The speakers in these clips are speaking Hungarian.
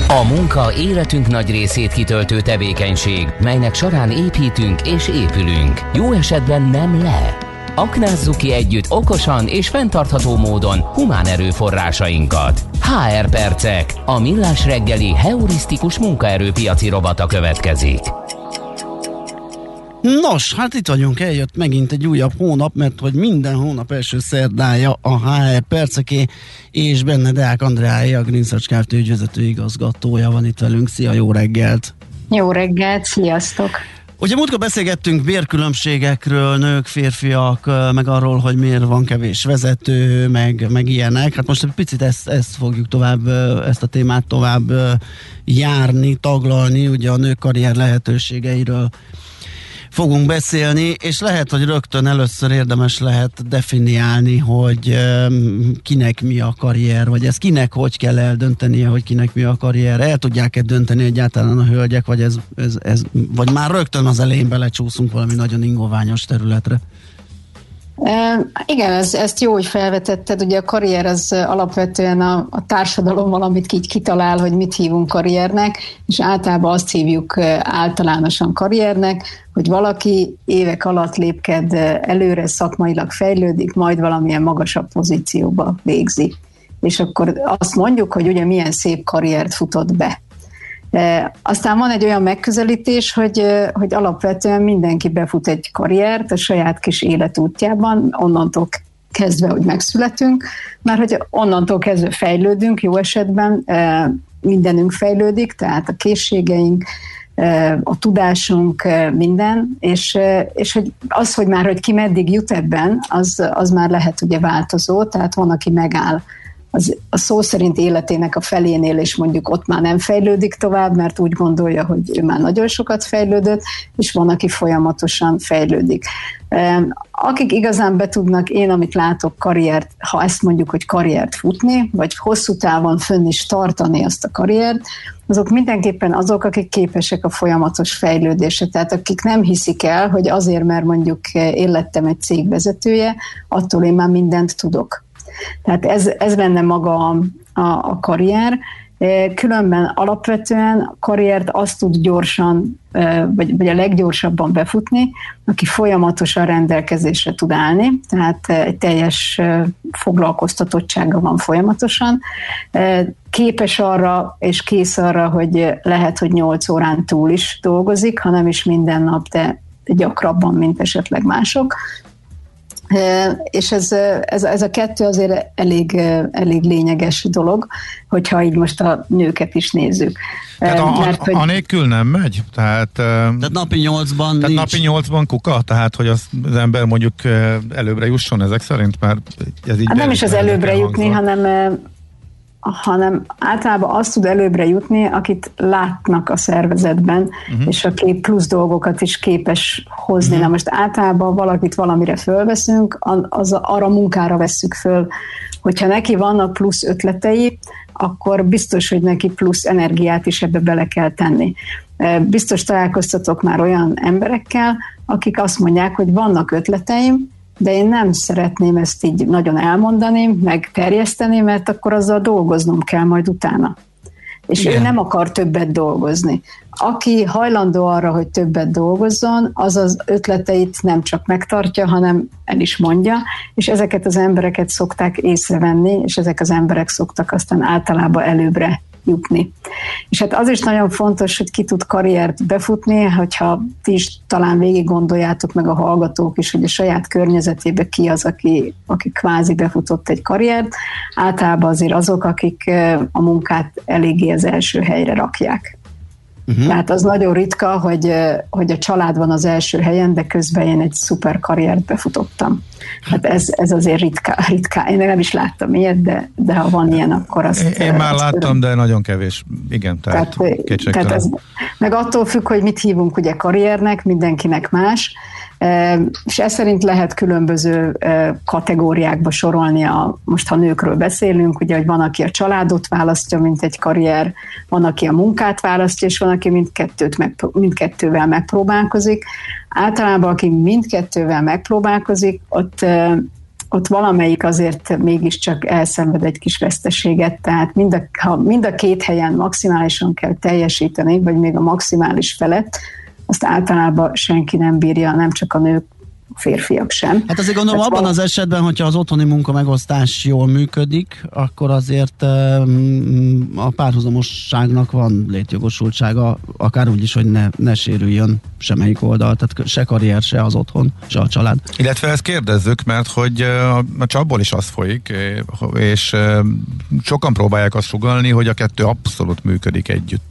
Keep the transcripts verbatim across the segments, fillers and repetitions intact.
A munka életünk nagy részét kitöltő tevékenység, melynek során építünk és épülünk. Jó esetben nem le. Aknázzuk ki együtt okosan és fenntartható módon humán erőforrásainkat. há er Percek, a Millás reggeli heurisztikus munkaerőpiaci rovata következik. Nos, hát itt vagyunk, eljött megint egy újabb hónap, mert hogy minden hónap első szerdája a há er Perceké, és benne Deák Andreáé, a Green Search Kft. Ügyvezető igazgatója van itt velünk. Szia, jó reggelt! Jó reggelt, sziasztok! Ugye múltkor beszélgettünk bérkülönbségekről, nők, férfiak, meg arról, hogy miért van kevés vezető, meg, meg ilyenek. Hát most egy picit ezt, ezt fogjuk tovább, ezt a témát tovább járni, taglalni, ugye a nők karrier lehetőségeiről fogunk beszélni, és lehet, hogy rögtön először érdemes lehet definiálni, hogy um, kinek mi a karrier, vagy ez kinek hogy kell eldöntenie, hogy kinek mi a karrier. El tudják-e dönteni egyáltalán a hölgyek, vagy ez, ez, ez vagy már rögtön az elején belecsúszunk valami nagyon ingoványos területre? E, igen, ez, ezt jó, hogy felvetetted. Ugye a karrier az alapvetően a, a társadalom valamit így kitalál, hogy mit hívunk karriernek, és általában azt hívjuk általánosan karriernek, hogy valaki évek alatt lépked előre, szakmailag fejlődik, majd valamilyen magasabb pozícióba végzi. És akkor azt mondjuk, hogy ugye milyen szép karriert futott be. E, aztán van egy olyan megközelítés, hogy, hogy alapvetően mindenki befut egy karriert a saját kis életútjában, onnantól kezdve, hogy megszületünk, mert hogy onnantól kezdve fejlődünk, jó esetben e, mindenünk fejlődik, tehát a készségeink, e, a tudásunk, e, minden, és, e, és hogy az, hogy már hogy ki meddig jut ebben, az, az már lehet ugye változó, tehát van, aki megáll az, a szó szerint életének a felénél, és mondjuk ott már nem fejlődik tovább, mert úgy gondolja, hogy ő már nagyon sokat fejlődött, és van, aki folyamatosan fejlődik. Akik igazán be tudnak, én amit látok, karriert, ha ezt mondjuk, hogy karriert futni, vagy hosszú távon fönn is tartani azt a karriert, azok mindenképpen azok, akik képesek a folyamatos fejlődésre. Tehát akik nem hiszik el, hogy azért, mert mondjuk én lettem egy cég vezetője, attól én már mindent tudok. Tehát ez, ez benne maga a, a, a karrier. Különben alapvetően a karriert azt tud gyorsan, vagy, vagy a leggyorsabban befutni, aki folyamatosan rendelkezésre tud állni, tehát egy teljes foglalkoztatottsága van folyamatosan. Képes arra, és kész arra, hogy lehet, hogy nyolc órán túl is dolgozik, ha nem is minden nap, de gyakrabban, mint esetleg mások. És ez, ez, ez a kettő azért elég, elég lényeges dolog, hogyha így most a nőket is nézzük. Tehát a, Mert, hogy... anélkül nem megy? Tehát, tehát napi nyolcban tehát nincs. napi nyolcban kuka? Tehát, hogy az, az ember mondjuk előbbre jusson ezek szerint? Mert ez így hát nem is az előbbre jutni, hangzol. hanem hanem általában azt tud előbbre jutni, akit látnak a szervezetben, uh-huh. és aki plusz dolgokat is képes hozni. Uh-huh. Na most általában valakit valamire fölveszünk, az arra munkára vesszük föl, hogyha neki vannak plusz ötletei, akkor biztos, hogy neki plusz energiát is ebbe bele kell tenni. Biztos találkoztatok már olyan emberekkel, akik azt mondják, hogy vannak ötleteim, de én nem szeretném ezt így nagyon elmondani, meg terjeszteni, mert akkor azzal dolgoznom kell majd utána. És igen. Ő nem akar többet dolgozni. Aki hajlandó arra, hogy többet dolgozzon, az az ötleteit nem csak megtartja, hanem el is mondja, és ezeket az embereket szokták észrevenni, és ezek az emberek szoktak aztán általában előbbre jutni. És hát az is nagyon fontos, hogy ki tud karriert befutni, hogyha ti is talán végig gondoljátok, meg a hallgatók is, hogy a saját környezetébe ki az, aki, aki kvázi befutott egy karriert. Általában azért azok, akik a munkát eléggé az első helyre rakják. Uh-huh. Tehát az nagyon ritka, hogy, hogy a család van az első helyen, de közben én egy szuper karriert befutottam. Hát ez, ez azért ritka, ritka. Én nem is láttam ilyet, de, de ha van ilyen, akkor azt... Én, én már azt láttam, tudom. De nagyon kevés. Igen, tehát, tehát, tehát ez, meg attól függ, hogy mit hívunk ugye karriernek, mindenkinek más, és ez szerint lehet különböző kategóriákba sorolni, a, most ha nőkről beszélünk, ugye, hogy van, aki a családot választja, mint egy karrier, van, aki a munkát választja, és van, aki mindkettőt meg, mindkettővel megpróbálkozik. Általában, aki mindkettővel megpróbálkozik, ott ott valamelyik azért mégiscsak elszenved egy kis veszteséget, tehát mind a, ha mind a két helyen maximálisan kell teljesíteni, vagy még a maximális felett, azt általában senki nem bírja, nem csak a nők, a férfiak sem. Hát azért gondolom, abban az esetben, hogyha az otthoni munka megosztás jól működik, akkor azért a párhuzamosságnak van létjogosultsága, akár úgy is, hogy ne, ne sérüljön semmelyik oldal, tehát se karrier, se az otthon, se a család. Illetve ezt kérdezzük, mert hogy a csapból is az folyik, és sokan próbálják azt sugallni, hogy a kettő abszolút működik együtt.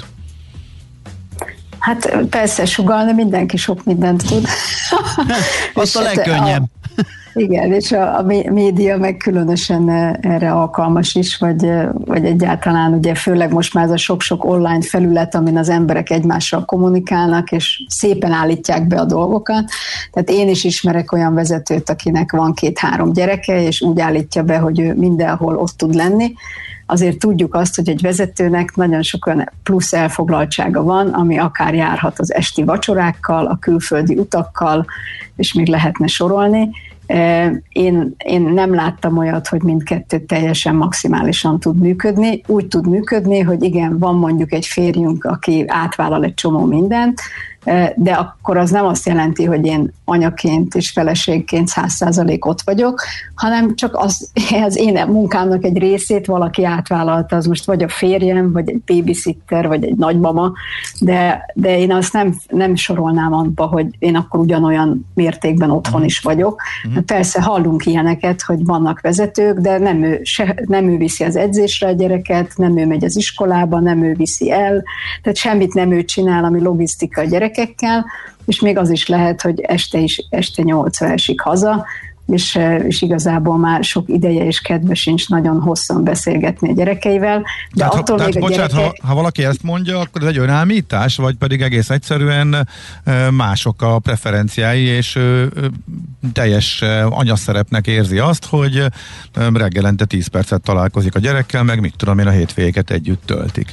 Hát persze sugallni mindenki sok mindent tud. Az a legkönnyebb. A, igen, és a, a média meg különösen erre alkalmas is, vagy, vagy egyáltalán ugye főleg most már ez a sok-sok online felület, amin az emberek egymással kommunikálnak, és szépen állítják be a dolgokat. Tehát én is ismerek olyan vezetőt, akinek van két-három gyereke, és úgy állítja be, hogy ő mindenhol ott tud lenni. Azért tudjuk azt, hogy egy vezetőnek nagyon sok olyan plusz elfoglaltsága van, ami akár járhat az esti vacsorákkal, a külföldi utakkal, és még lehetne sorolni. Én, én nem láttam olyat, hogy mindkettő teljesen maximálisan tud működni. Úgy tud működni, hogy igen, van mondjuk egy férjünk, aki átvállal egy csomó mindent, de akkor az nem azt jelenti, hogy én anyaként és feleségként száz százalék ott vagyok, hanem csak az, az én munkámnak egy részét valaki átvállalta, az most vagy a férjem, vagy egy babysitter, vagy egy nagymama, de, de én azt nem, nem sorolnám abba, hogy én akkor ugyanolyan mértékben otthon is vagyok. Uh-huh. Persze hallunk ilyeneket, hogy vannak vezetők, de nem ő, se, nem ő viszi az edzésre a gyereket, nem ő megy az iskolába, nem ő viszi el, tehát semmit nem ő csinál, ami logisztika a gyerek, és még az is lehet, hogy este is este nyolcra esik haza, és, és igazából már sok ideje és kedve sincs nagyon hosszan beszélgetni a gyerekeivel. De tehát, attól ha, még tehát, bocsánat, gyerekek... ha, ha valaki ezt mondja, akkor ez egy önállítás, vagy pedig egész egyszerűen mások a preferenciái, és teljes anyaszerepnek érzi azt, hogy reggelente tíz percet találkozik a gyerekkel, meg mit tudom én, a hétvégéket együtt töltik.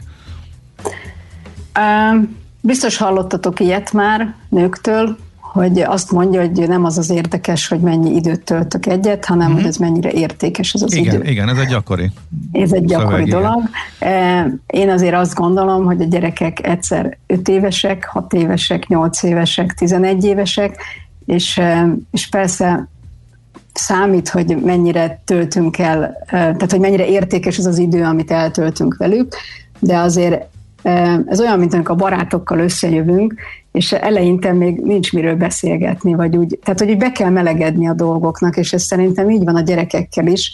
Um, Biztos hallottatok ilyet már nőktől, hogy azt mondja, hogy nem az az érdekes, hogy mennyi időt töltök egyet, hanem mm-hmm. hogy ez mennyire értékes az az igen, idő. Igen, ez egy gyakori. Ez egy gyakori szöveg, dolog. Igen. Én azért azt gondolom, hogy a gyerekek egyszer öt évesek, hat évesek, nyolc évesek, tizenegy évesek, és, és persze számít, hogy mennyire töltünk el, tehát hogy mennyire értékes az az idő, amit eltöltünk velük, de azért ez olyan, mint amikor a barátokkal összejövünk, és eleinte még nincs miről beszélgetni, vagy úgy, tehát hogy úgy be kell melegedni a dolgoknak, és ez szerintem így van a gyerekekkel is,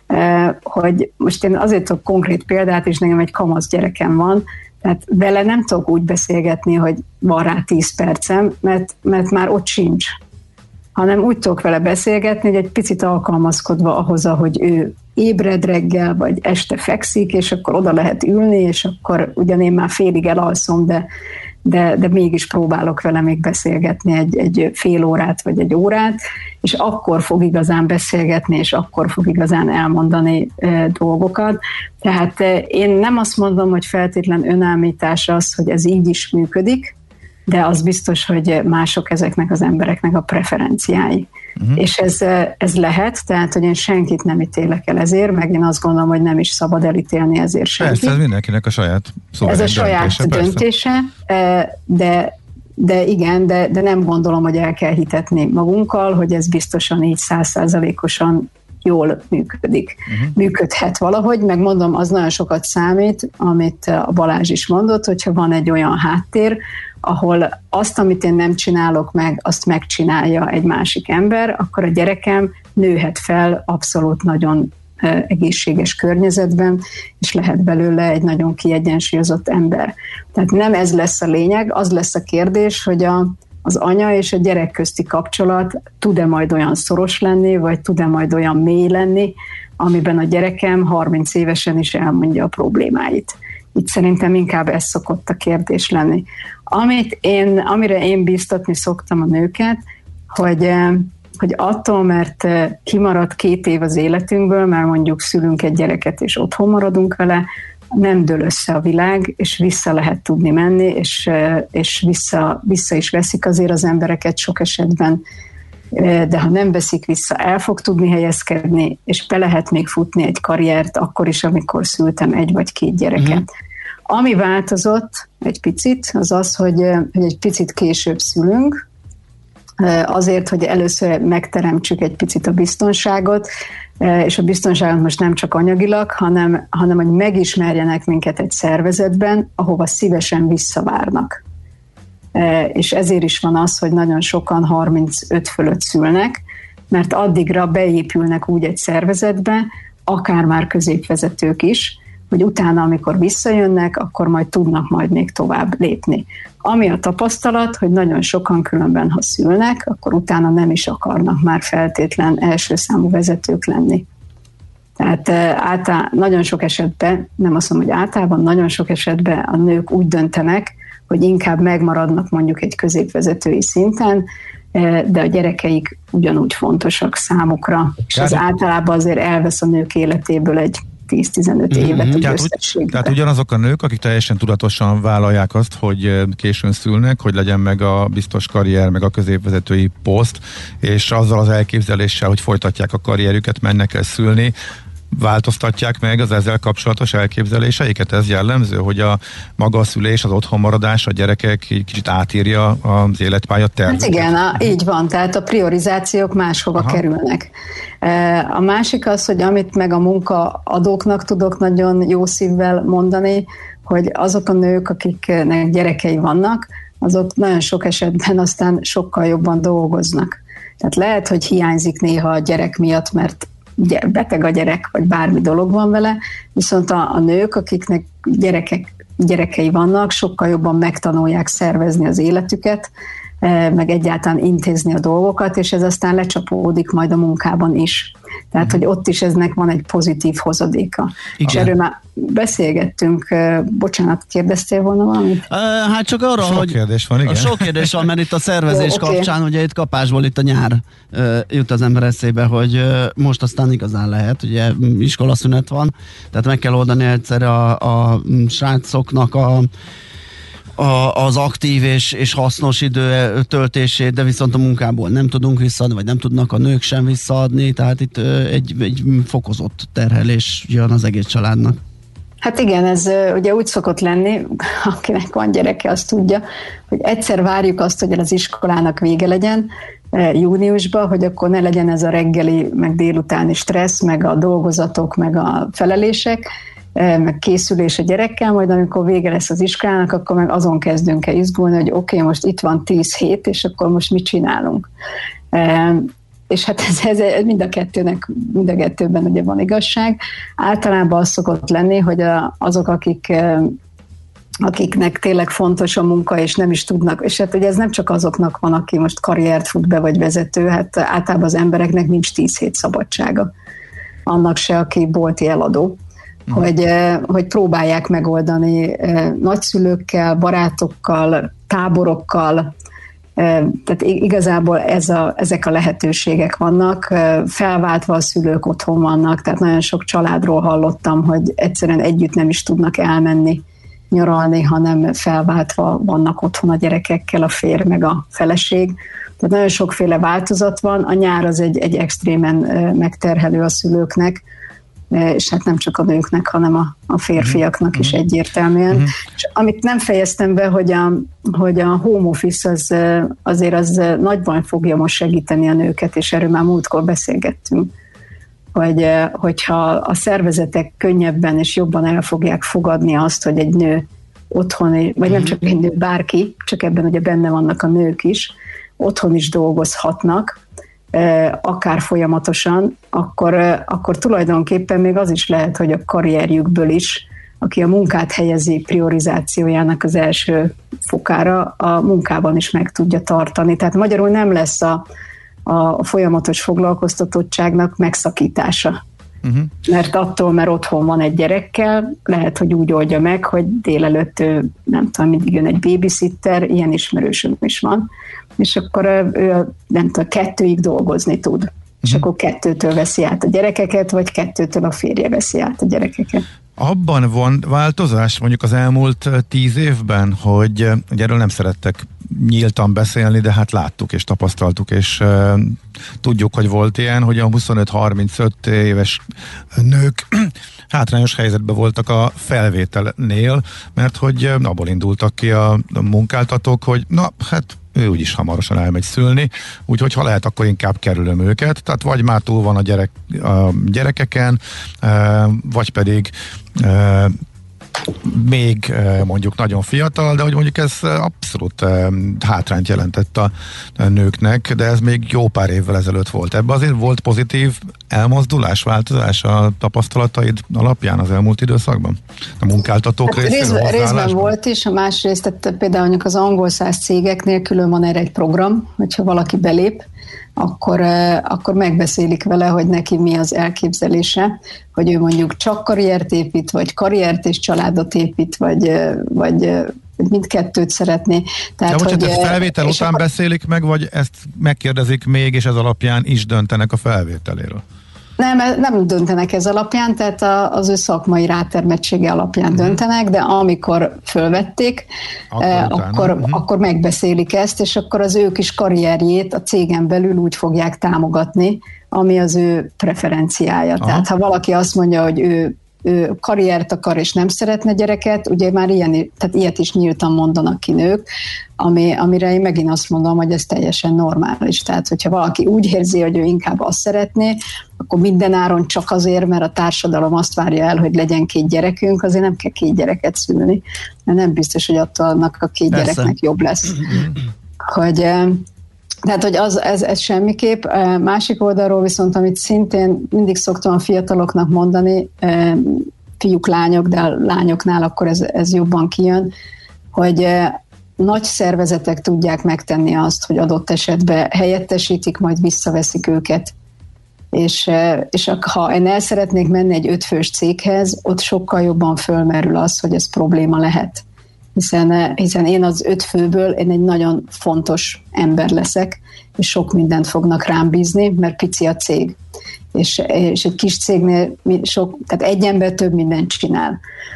hogy most én azért tudok konkrét példát, és nekem egy kamasz gyerekem van, tehát vele nem tudok úgy beszélgetni, hogy van rá tíz percem, mert, mert már ott sincs, hanem úgy tudok vele beszélgetni, hogy egy picit alkalmazkodva ahhoz, ahogy ő ébred reggel, vagy este fekszik, és akkor oda lehet ülni, és akkor ugyan én már félig elalszom, de, de, de mégis próbálok vele még beszélgetni egy, egy fél órát, vagy egy órát, és akkor fog igazán beszélgetni, és akkor fog igazán elmondani e, dolgokat. Tehát e, én nem azt mondom, hogy feltétlen önállítás az, hogy ez így is működik, de az biztos, hogy mások ezeknek az embereknek a preferenciái. Uh-huh. És ez, ez lehet, tehát, hogy én senkit nem ítélek el ezért, meg én azt gondolom, hogy nem is szabad elítélni ezért senkit. Persze, ez mindenkinek a saját Ez a saját döntése, döntése de, de igen, de, de nem gondolom, hogy el kell hitetni magunkkal, hogy ez biztosan így száz százalékosan jól működik. Uh-huh. Működhet valahogy, meg mondom, az nagyon sokat számít, amit a Balázs is mondott, hogyha van egy olyan háttér, ahol azt, amit én nem csinálok meg, azt megcsinálja egy másik ember, akkor a gyerekem nőhet fel abszolút nagyon egészséges környezetben, és lehet belőle egy nagyon kiegyensúlyozott ember. Tehát nem ez lesz a lényeg, az lesz a kérdés, hogy a, az anya és a gyerek közti kapcsolat tud-e majd olyan szoros lenni, vagy tud-e majd olyan mély lenni, amiben a gyerekem harminc évesen is elmondja a problémáit. Itt szerintem inkább ez szokott a kérdés lenni. Amit én, amire én bíztatni szoktam a nőket, hogy, hogy attól, mert kimarad két év az életünkből, mert mondjuk szülünk egy gyereket és otthon maradunk vele, nem dől össze a világ, és vissza lehet tudni menni, és, és vissza, vissza is veszik azért az embereket sok esetben de ha nem veszik vissza, el fog tudni helyezkedni, és be lehet még futni egy karriert, akkor is, amikor szültem egy vagy két gyereket. Uh-huh. Ami változott egy picit, az az, hogy, hogy egy picit később szülünk, azért, hogy először megteremtsük egy picit a biztonságot, és a biztonságot most nem csak anyagilag, hanem, hanem hogy megismerjenek minket egy szervezetben, ahova szívesen visszavárnak. És ezért is van az, hogy nagyon sokan harmincöt fölött szülnek, mert addigra beépülnek úgy egy szervezetbe, akár már középvezetők is, hogy utána, amikor visszajönnek, akkor majd tudnak majd még tovább lépni. Ami a tapasztalat, hogy nagyon sokan különben, ha szülnek, akkor utána nem is akarnak már feltétlen első számú vezetők lenni. Tehát általán, nagyon sok esetben, nem azt mondom, hogy általában, nagyon sok esetben a nők úgy döntenek, hogy inkább megmaradnak mondjuk egy középvezetői szinten, de a gyerekeik ugyanúgy fontosak számukra, és az általában azért elvesz a nők életéből egy tíz-tizenöt évet mm-hmm. egy tehát, összességben. Tehát ugyanazok a nők, akik teljesen tudatosan vállalják azt, hogy későn szülnek, hogy legyen meg a biztos karrier, meg a középvezetői poszt, és azzal az elképzeléssel, hogy folytatják a karrierüket, mennek el szülni, változtatják meg az ezzel kapcsolatos elképzeléseiket? Ez jellemző, hogy a maga a szülés, az otthonmaradás, a gyerekek így kicsit átírja az életpálya tervet? Hát igen, a, így van, tehát a priorizációk máshova Aha. kerülnek. A másik az, hogy amit meg a munkaadóknak tudok nagyon jó szívvel mondani, hogy azok a nők, akiknek gyerekei vannak, azok nagyon sok esetben aztán sokkal jobban dolgoznak. Tehát lehet, hogy hiányzik néha a gyerek miatt, mert beteg a gyerek, vagy bármi dolog van vele, viszont a, a nők, akiknek gyerekek, gyerekei vannak, sokkal jobban megtanulják szervezni az életüket, meg egyáltalán intézni a dolgokat, és ez aztán lecsapódik majd a munkában is. Tehát, hogy ott is eznek van egy pozitív hozadéka. Igen. És erről már beszélgettünk. Bocsánat, kérdeztél volna valamit? Hát csak arra, sok hogy... kérdés van, igen. Sok kérdés van, mert itt a szervezés Jó, okay. kapcsán, ugye itt kapásból itt a nyár jut az ember eszébe, hogy most aztán igazán lehet, ugye iskolaszünet van, tehát meg kell oldani egyszerre a, a srácoknak a A, az aktív és, és hasznos idő töltését, de viszont a munkából nem tudunk visszaadni, vagy nem tudnak a nők sem visszaadni, tehát itt egy, egy fokozott terhelés jön az egész családnak. Hát igen, ez ugye úgy szokott lenni, akinek van gyereke, azt tudja, hogy egyszer várjuk azt, hogy az iskolának vége legyen júniusban, hogy akkor ne legyen ez a reggeli, meg délutáni stressz, meg a dolgozatok, meg a felelések, meg készülés a gyerekkel, majd amikor vége lesz az iskolának, akkor meg azon kezdünk el izgulni, hogy oké, okay, most itt van tíz hét, és akkor most mit csinálunk. E, és hát ez, ez mind a kettőnek, mind a kettőben ugye van igazság. Általában az szokott lenni, hogy a, azok, akik, akiknek tényleg fontos a munka, és nem is tudnak, és hát ugye ez nem csak azoknak van, aki most karriert fut be, vagy vezető, hát általában az embereknek nincs tíz hét szabadsága. Annak se, aki bolti eladó. Hogy, hogy próbálják megoldani nagyszülőkkel, barátokkal, táborokkal, tehát igazából ez a, ezek a lehetőségek vannak, felváltva a szülők otthon vannak, tehát nagyon sok családról hallottam, hogy egyszerűen együtt nem is tudnak elmenni nyaralni, hanem felváltva vannak otthon a gyerekekkel, a férj meg a feleség. Tehát nagyon sokféle változat van, a nyár az egy, egy extrémen megterhelő a szülőknek, és hát nem csak a nőknek, hanem a, a férfiaknak is egyértelműen. Uh-huh. És amit nem fejeztem be, hogy a, hogy a home office az, azért az nagyban fogja most segíteni a nőket, és erről már múltkor beszélgettünk, hogy, hogyha a szervezetek könnyebben és jobban el fogják fogadni azt, hogy egy nő otthon, vagy nem csak egy nő, bárki, csak ebben ugye benne vannak a nők is, otthon is dolgozhatnak, akár folyamatosan, akkor, akkor tulajdonképpen még az is lehet, hogy a karrierjükből is, aki a munkát helyezi priorizációjának az első fokára, a munkában is meg tudja tartani. Tehát magyarul nem lesz a, a folyamatos foglalkoztatottságnak megszakítása. Uh-huh. Mert attól, mert otthon van egy gyerekkel, lehet, hogy úgy oldja meg, hogy délelőtt ő, nem tudom, mindig jön egy babysitter, ilyen ismerősöm is van, és akkor ő, nem tudom, kettőig dolgozni tud. Uh-huh. És akkor kettőtől veszi át a gyerekeket, vagy kettőtől a férje veszi át a gyerekeket. Abban van változás mondjuk az elmúlt tíz évben, hogy ugye erről nem szerettek nyíltan beszélni, de hát láttuk és tapasztaltuk, és uh, tudjuk, hogy volt ilyen, hogy a huszonöt-harmincöt éves nők hátrányos helyzetben voltak a felvételnél, mert hogy abból indultak ki a munkáltatók, hogy na, hát ő úgyis hamarosan elmegy szülni, úgyhogy ha lehet, akkor inkább kerülöm őket, tehát vagy már túl van a, gyerek, a gyerekeken, vagy pedig még mondjuk nagyon fiatal, de hogy mondjuk ez abszolút hátrányt jelentett a nőknek, de ez még jó pár évvel ezelőtt volt. Ebben azért volt pozitív elmozdulás, változás a tapasztalataid alapján az elmúlt időszakban? A munkáltatók hát részéről? Részben, részben volt is, a másrészt, tehát például mondjuk az angol száz cégeknél külön van erre egy program, hogyha valaki belép, akkor, akkor megbeszélik vele, hogy neki mi az elképzelése, hogy ő mondjuk csak karriert épít, vagy karriert és családot épít, vagy, vagy mindkettőt szeretné. Tehát, de hogy, ezt felvétel után akkor... beszélik meg, vagy ezt megkérdezik még, és ez alapján is döntenek a felvételéről? Nem, nem döntenek ez alapján, tehát az ő szakmai rátermettsége alapján uh-huh. döntenek, de amikor fölvették, akkor, eh, akkor, uh-huh. akkor megbeszélik ezt, és akkor az ő kis karrierjét a cégen belül úgy fogják támogatni, ami az ő preferenciája. Aha. Tehát ha valaki azt mondja, hogy ő ő karriert akar és nem szeretne gyereket, ugye már ilyen, tehát ilyet is nyíltan mondanak ki nők, ami, amire én megint azt mondom, hogy ez teljesen normális. Tehát, hogyha valaki úgy érzi, hogy ő inkább azt szeretné, akkor minden áron csak azért, mert a társadalom azt várja el, hogy legyen két gyerekünk, azért nem kell két gyereket szülni, mert nem biztos, hogy attól annak a két Persze. gyereknek jobb lesz. Hogy... Tehát, hogy az, ez, ez semmiképp. Másik oldalról viszont, amit szintén mindig szoktam a fiataloknak mondani, fiúk, lányok, de a lányoknál akkor ez, ez jobban kijön, hogy nagy szervezetek tudják megtenni azt, hogy adott esetben helyettesítik, majd visszaveszik őket. És, és ha én el szeretnék menni egy ötfős céghez, ott sokkal jobban fölmerül az, hogy ez probléma lehet. Hiszen, hiszen én az öt főből én egy nagyon fontos ember leszek, és sok mindent fognak rám bízni, mert pici a cég. És, és egy kis cégnél sok, tehát egy ember több mindent csinál.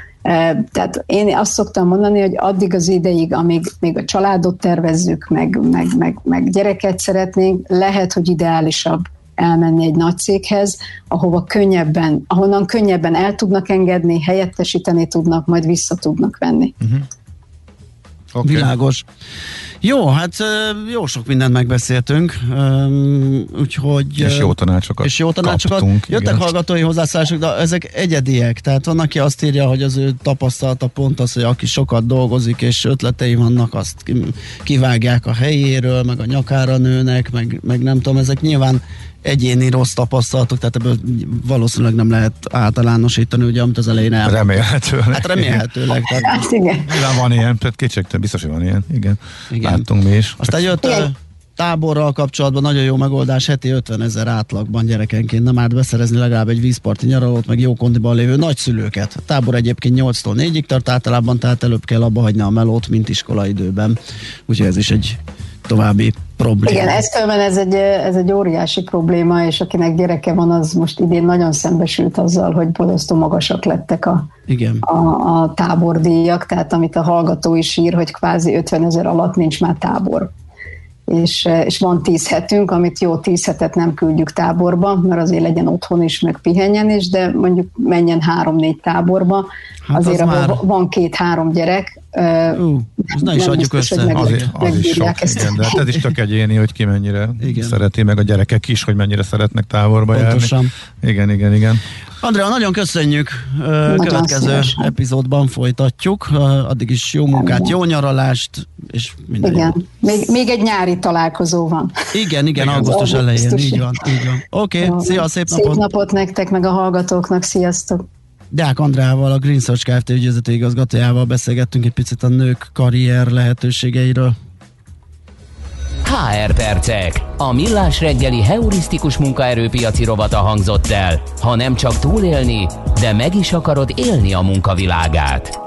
Tehát én azt szoktam mondani, hogy addig az ideig, amíg még a családot tervezzük, meg, meg, meg, meg gyereket szeretnénk, lehet, hogy ideálisabb elmenni egy nagy céghez, ahova könnyebben, ahonnan könnyebben el tudnak engedni, helyettesíteni tudnak, majd vissza tudnak venni. Uh-huh. Okay. Világos. Jó, hát jó sok mindent megbeszéltünk, úgyhogy... És jó tanácsokat És jó tanácsokat. Kaptunk, jöttek igen. hallgatói hozzászólások, de ezek egyediek. Tehát van, aki azt írja, hogy az ő tapasztalata pont az, hogy aki sokat dolgozik, és ötletei vannak, azt kivágják a helyéről, meg a nyakára nőnek, meg, meg nem tudom, ezek nyilván egyéni rossz tapasztalatok, tehát ebből valószínűleg nem lehet általánosítani, ugye, amit az elején el... Remélhetőleg. Hát remélhetőleg. Tehát... Hát igen. Nyilván van ilyen, tehát kétségtelen, biztos, hogy van ilyen, igen. igen. Láttunk mi is. Aztán jött a táborral kapcsolatban nagyon jó megoldás, heti ötvenezer átlagban gyerekenként nem árt beszerezni legalább egy vízparti nyaralót, meg jó kondiban lévő nagyszülőket. A tábor egyébként nyolctól négyig tart általában, tehát előbb kell abba hagyni a melót, mint iskolaidőben. Úgyhogy ez is egy további probléma. Igen, ez különben ez egy, ez egy óriási probléma, és akinek gyereke van, az most idén nagyon szembesült azzal, hogy borzasztó magasak lettek a, Igen. a, a tábordíjak, tehát amit a hallgató is ír, hogy kvázi ötvenezer alatt nincs már tábor. És, és van tíz hetünk, amit jó tíz hetet nem küldjük táborba, mert azért legyen otthon is, meg pihenjen is, de mondjuk menjen három-négy táborba, hát azért az ahol már... van két-három gyerek, uh, ne is adjuk biztos, össze. meg, az, az is sok, ezt. igen, de hát ez is tök egyéni, hogy ki mennyire igen. szereti, meg a gyerekek is, hogy mennyire szeretnek táborba Pontosan. járni. Igen, igen, igen. Andrea, nagyon köszönjük. Nagyon Következő szívesen. Epizódban folytatjuk. Addig is jó munkát, igen. jó nyaralást, és minden igen. jó. Még, még egy nyári találkozó van. Igen, igen, igen augusztus elején. Így van, így van. Oké, okay, szia, szép napot. Szép napot nektek, meg a hallgatóknak. Sziasztok. Deák Andreával, a Green Search Kft. Ügyvezető igazgatójával beszélgettünk egy picit a nők karrier lehetőségeiről. há er percek. A millás reggeli heurisztikus munkaerőpiaci rovata hangzott el. Ha nem csak túlélni, de meg is akarod élni a munkavilágát.